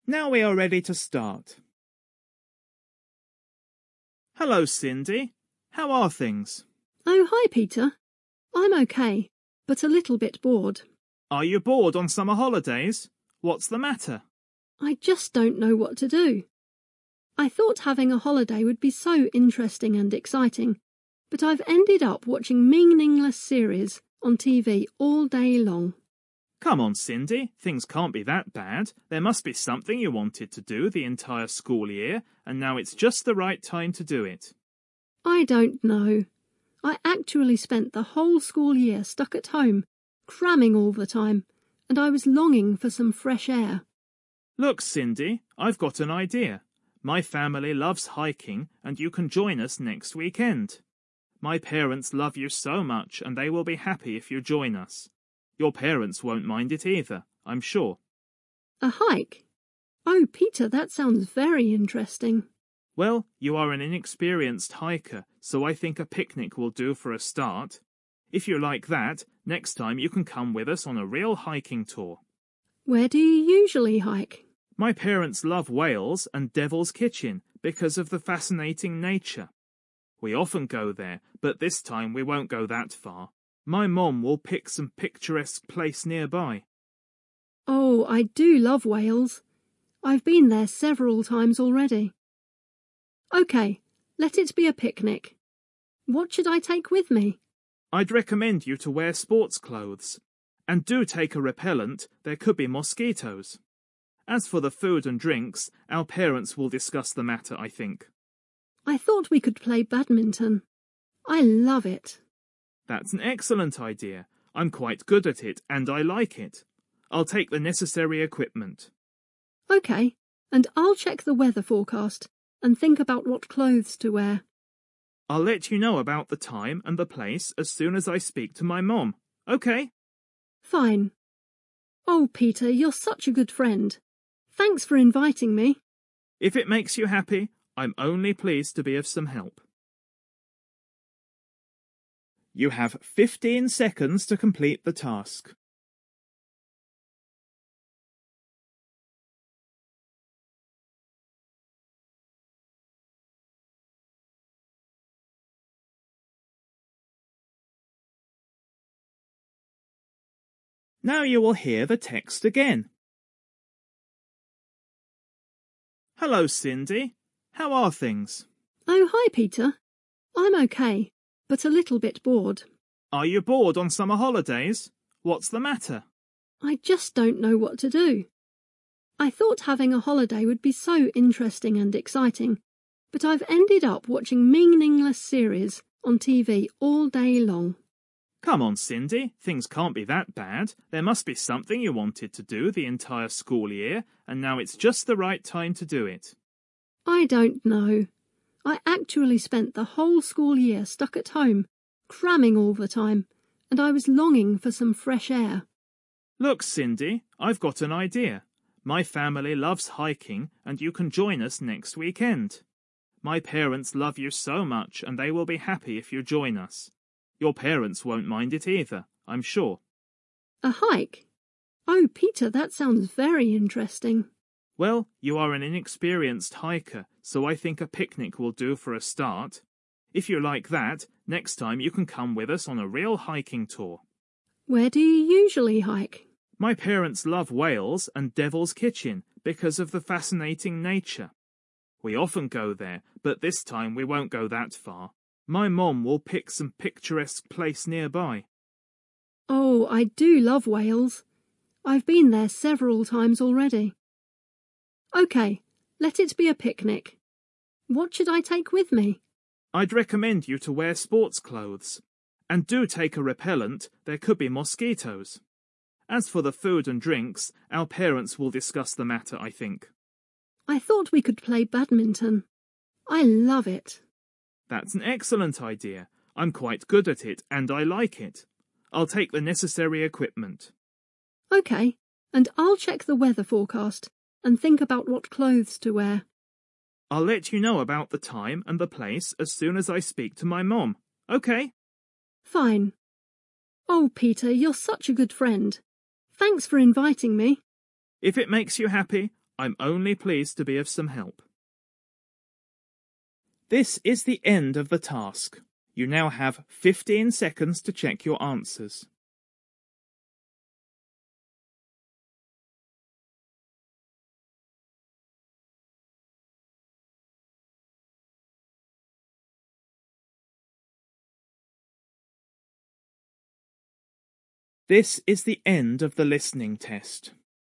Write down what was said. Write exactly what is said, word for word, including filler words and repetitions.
Now we are ready to start. Hello, Cindy. How are things? Oh, hi, Peter. I'm okay, but a little bit bored. Are you bored on summer holidays? What's the matter? I just don't know what to do. I thought having a holiday would be so interesting and exciting, but I've ended up watching meaningless series on T V all day long. Come on, Cindy. Things can't be that bad. There must be something you wanted to do the entire school year, and now it's just the right time to do it. I don't know. I actually spent the whole school year stuck at home, cramming all the time, and I was longing for some fresh air. Look, Cindy, I've got an idea. My family loves hiking, and you can join us next weekend. My parents love you so much, and they will be happy if you join us. Your parents won't mind it either, I'm sure. A hike? Oh, Peter, that sounds very interesting. Well, you are an inexperienced hiker, so I think a picnic will do for a start. If you like that, next time you can come with us on a real hiking tour. Where do you usually hike? My parents love Wales and Devil's Kitchen because of the fascinating nature. We often go there, but this time we won't go that far. My mom will pick some picturesque place nearby. Oh, I do love Wales. I've been there several times already. OK, let it be a picnic. What should I take with me? I'd recommend you to wear sports clothes. And do take a repellent, there could be mosquitoes. As for the food and drinks, our parents will discuss the matter, I think. I thought we could play badminton. I love it. That's an excellent idea. I'm quite good at it, and I like it. I'll take the necessary equipment. OK, and I'll check the weather forecast and think about what clothes to wear. I'll let you know about the time and the place as soon as I speak to my mom. OK? Fine. Oh, Peter, you're such a good friend. Thanks for inviting me. If it makes you happy, I'm only pleased to be of some help. You have fifteen seconds to complete the task. Now you will hear the text again. Hello, Cindy. How are things? Oh, hi, Peter. I'm okay, but a little bit bored. Are you bored on summer holidays? What's the matter? I just don't know what to do. I thought having a holiday would be so interesting and exciting, but I've ended up watching meaningless series on T V all day long. Come on, Cindy. Things can't be that bad. There must be something you wanted to do the entire school year, and now it's just the right time to do it. I don't know. I actually spent the whole school year stuck at home, cramming all the time, and I was longing for some fresh air. Look, Cindy, I've got an idea. My family loves hiking, and you can join us next weekend. My parents love you so much, and they will be happy if you join us. Your parents won't mind it either, I'm sure. A hike? Oh, Peter, that sounds very interesting. Well, you are an inexperienced hiker, so I think a picnic will do for a start. If you like that, next time you can come with us on a real hiking tour. Where do you usually hike? My parents love Wales and Devil's Kitchen because of the fascinating nature. We often go there, but this time we won't go that far. My mom will pick some picturesque place nearby. Oh, I do love Wales. I've been there several times already. OK, let it be a picnic. What should I take with me? I'd recommend you to wear sports clothes. And do take a repellent, there could be mosquitoes. As for the food and drinks, our parents will discuss the matter, I think. I thought we could play badminton. I love it. That's an excellent idea. I'm quite good at it, and I like it. I'll take the necessary equipment. OK, and I'll check the weather forecast and think about what clothes to wear. I'll let you know about the time and the place as soon as I speak to my mom. OK? Fine. Oh, Peter, you're such a good friend. Thanks for inviting me. If it makes you happy, I'm only pleased to be of some help. This is the end of the task. You now have fifteen seconds to check your answers. This is the end of the listening test.